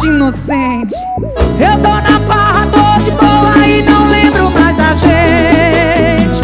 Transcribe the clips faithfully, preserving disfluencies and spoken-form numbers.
de inocente. Eu tô na farra, tô de boa e não lembro mais da gente.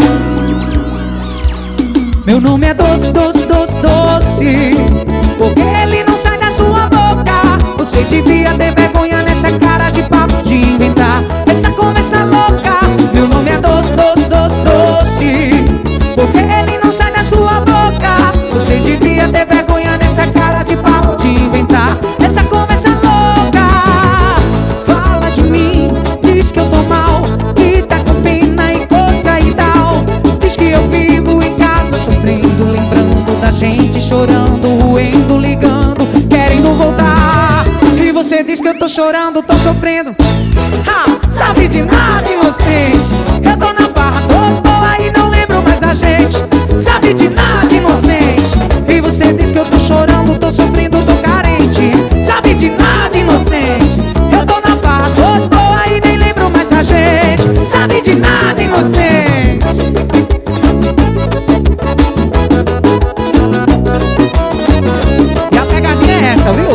Meu nome é doce, doce, doce, doce, porque ele não sai da sua boca. Você devia ter vergonha nessa cara de papo de inventar essa conversa louca. Meu nome é doce, doce, doce, doce, porque ele não sai da sua boca. Você devia ter vergonha nessa cara de papo de inventar essa conversa louca. Fala de mim, diz que eu tô mal, que tá com pena e coisa e tal. Diz que eu vivo em casa sofrendo, lembrando da gente, chorando, roendo, ligando, querendo voltar. E você diz que eu tô chorando, tô sofrendo. Ha, sabe de nada, inocente. Eu tô na barra, tô de boa e não lembro mais da gente. Sabe de nada, inocente. E você diz que eu tô chorando, tô sofrendo, tô carente. Sabe de nada, inocente. Eu tô na barra, tô de boa e nem lembro mais da gente. Sabe de nada, inocente. E a pegadinha é essa, viu?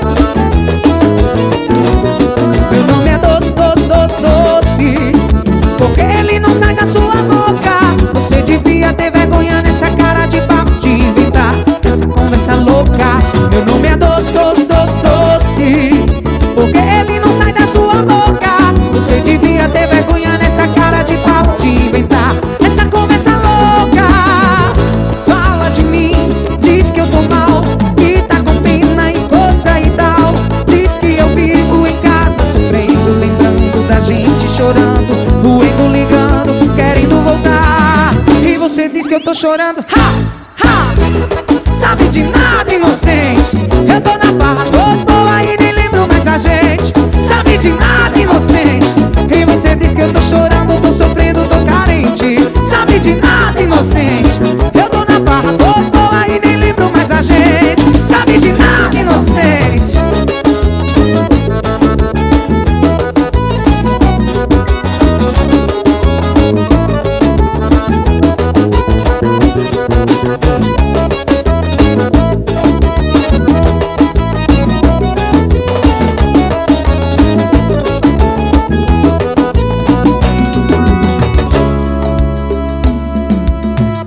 Meu nome é doce, doce, doce, doce, porque ele não sai da sua boca. Você devia ter vergonha nessa cara de papo de inventar essa conversa louca. Meu nome é doce, doce, doce, doce, porque ele não sai da sua boca. Você devia ter vergonha nessa cara de papo de inventar essa conversa louca. Fala de mim, diz que eu tô mal, que tá com pena e coisa e tal. Diz que eu vivo em casa sofrendo, lembrando da gente, chorando, doendo, ligando, querendo voltar. E você diz que eu tô chorando. Ha, ha, sabe de nada, inocente. Eu tô na barra, tô de boa e nem lembro mais da gente. Sabe de nada, inocente. E você diz que eu tô chorando, tô sofrendo, tô carente. Sabe de nada, inocente.